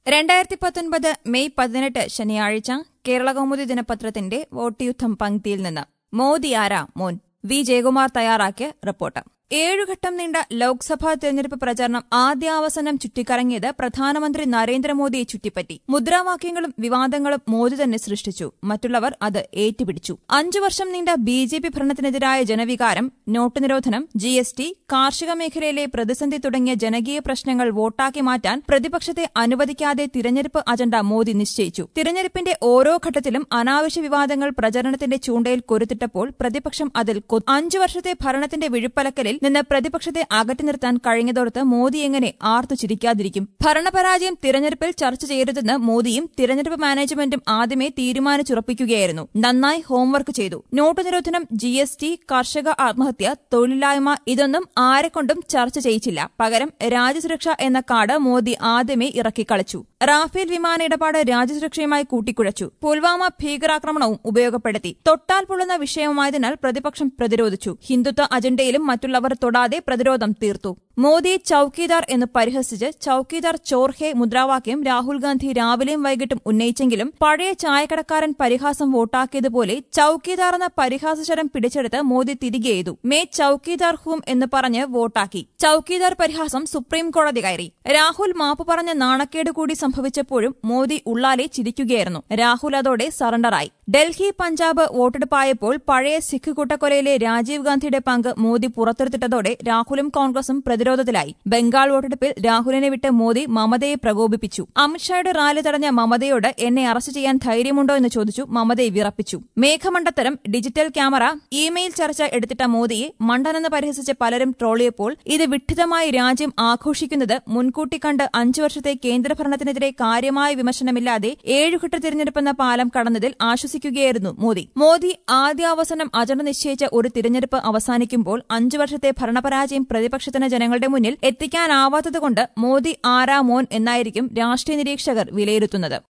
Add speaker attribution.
Speaker 1: 2019 May 18 ശനിയാഴ്ച കേരളകൗമുദി ദിനപത്രത്തിന്റെ vote യുദ്ധം പങ്ക്തിയിൽ നിന്ന് മോദി ആരാ മോൻ വി ജയകുമാർ തയ്യാറാക്കിയ റിപ്പോർട്ട്. 7 ഘട്ടം നീണ്ട ലോക്സഭാ തെരഞ്ഞെടുപ്പ് പ്രചാരണം ആദ്യാവസാനം ചുറ്റിക്കറങ്ങിയത് പ്രധാനമന്ത്രി നരേന്ദ്രമോദിയെ ചുറ്റിപ്പറ്റി. മുദ്രാവാക്യങ്ങളും വിവാദങ്ങളും മോദി തന്നെ സൃഷ്ടിച്ചു. മറ്റുള്ളവർ അത് ഏറ്റുപിടിച്ചു. 5 വർഷം നീണ്ട ബിജെപി ഭരണത്തിനെതിരായ ജനവികാരം, നോട്ട് നിരോധനം, ജിഎസ്ടി, കാർഷിക മേഖലയിലെ പ്രതിസന്ധി തുടങ്ങിയ ജനകീയ പ്രശ്നങ്ങൾ വോട്ടാക്കി മാറ്റാൻ പ്രതിപക്ഷത്തെ അനുവദിക്കാതെ തിരഞ്ഞെടുപ്പ് അജണ്ട മോദി നിശ്ചയിച്ചു. തിരഞ്ഞെടുപ്പിന്റെ ഓരോ ഘട്ടത്തിലും അനാവശ്യ വിവാദങ്ങൾ പ്രചരണത്തിന്റെ ചൂണ്ടയിൽ കൊരുത്തിട്ടപ്പോൾ പ്രതിപക്ഷം അതിൽ 5 വർഷത്തെ ഭരണത്തിന്റെ വിഴുപ്പലക്കലിൽ നിന്ന് പ്രതിപക്ഷത്തെ അകറ്റി നിർത്താൻ കഴിഞ്ഞതോർത്ത് മോദി എങ്ങനെ ആർത്തു ചിരിക്കാതിരിക്കും. ഭരണപരാജയം തിരഞ്ഞെടുപ്പിൽ ചർച്ച ചെയ്യരുതെന്ന് മോദിയും തിരഞ്ഞെടുപ്പ് മാനേജ്മെന്റും ആദ്യമേ തീരുമാനിച്ചുറപ്പിക്കുകയായിരുന്നു. നന്നായി ഹോംവർക്ക് ചെയ്തു. നോട്ട് നിരോധനം, ജിഎസ്ടി, കർഷക ആത്മഹത്യ, തൊഴിലില്ലായ്മ ഇതൊന്നും ആരെക്കൊണ്ടും ചർച്ച ചെയ്യിച്ചില്ല. പകരം രാജ്യസുരക്ഷ എന്ന കാർഡ് മോദി ആദ്യമേ ഇറക്കിക്കളിച്ചു. റാഫേൽ വിമാന ഇടപാട് രാജ്യസുരക്ഷയുമായി കൂട്ടിക്കുഴച്ചു. പുൽവാമ ഭീകരാക്രമണവും ഉപയോഗപ്പെടുത്തി. തൊട്ടാൽ പൊള്ളുന്ന വിഷയമായതിനാൽ പ്രതിപക്ഷം പ്രതിരോധിച്ചു. ഹിന്ദുത്വ അജണ്ടയിലും മറ്റുള്ളവർ തൊടാതെ പ്രതിരോധം തീർത്തു. മോദിയെ ചൌക്കീദാർ എന്ന് പരിഹസിച്ച് ചൌക്കീദാർ ചോർ ഹേ മുദ്രാവാക്യം രാഹുൽ ഗാന്ധി രാവിലെയും വൈകിട്ടും ഉന്നയിച്ചെങ്കിലും പഴയ ചായക്കടക്കാരൻ പരിഹാസം വോട്ടാക്കിയതുപോലെ ചൌക്കീദാർ എന്ന പരിഹാസശരം പിടിച്ചെടുത്ത് മോദി തിരികെ എയ്തു. മേ ചൌക്കീദാർ ഹൂം എന്ന് പറഞ്ഞ് വോട്ടാക്കി. ചൌക്കീദാർ പരിഹാസം സുപ്രീം കോടതി കയറി. രാഹുൽ മാപ്പ് പറഞ്ഞ നാണക്കേട് കൂടി സംഭവിച്ചപ്പോഴും മോദി ഉള്ളാലെ ചിരിക്കുകയായിരുന്നു. രാഹുൽ അതോടെ സറണ്ടറായി. ഡൽഹി, പഞ്ചാബ് വോട്ടെടുപ്പായപ്പോൾ പഴയ സിഖ് കൂട്ടക്കൊലയിലെ രാജീവ് ഗാന്ധിയുടെ പങ്ക് മോദി പുറത്തെടുത്തിട്ടതോടെ രാഹുലും കോൺഗ്രസും പ്രതിരോധത്തിലായി. ബംഗാൾ വോട്ടെടുപ്പിൽ രാഹുലിനെ വിട്ട് മോദി മമതയെ പ്രകോപിപ്പിച്ചു. അമിത്ഷായുടെ റാലി തടഞ്ഞ മമതയോട് എന്നെ അറസ്റ്റ് ചെയ്യാൻ ധൈര്യമുണ്ടോ എന്ന് ചോദിച്ചു. മമതയെ വിറപ്പിച്ചു. മേഘമണ്ടത്തരം, ഡിജിറ്റൽ ക്യാമറ, ഇമെയിൽ ചർച്ച എടുത്തിട്ട മോദിയെ മണ്ടനെന്ന് പരിഹസിച്ച് പലരും ട്രോളിയപ്പോൾ ഇത് വിഡ്ഢിതമായി രാജ്യം ആഘോഷിക്കുന്നത് മുൻകൂട്ടി കണ്ട് 5 വർഷത്തെ കേന്ദ്രഭരണത്തിനെതിരെ കാര്യമായ വിമർശനമില്ലാതെ 7 ഘട്ട തിരഞ്ഞെടുപ്പെന്ന പാലം കടന്നതിൽ ആശ്വസിക്കുകയായിരുന്നു മോദി ആദ്യാവസാനം അജണ്ട നിശ്ചയിച്ച ഒരു തിരഞ്ഞെടുപ്പ് അവസാനിക്കുമ്പോൾ 5 വർഷത്തെ ഭരണപരാജയം പ്രതിപക്ഷത്തിന് ജനങ്ങളുടെ മുന്നിൽ എത്തിക്കാനാവാത്തതുകൊണ്ട് മോദി ആരാ മോൻ എന്നായിരിക്കും രാഷ്ട്രീയ നിരീക്ഷകർ വിലയിരുത്തുന്നത്.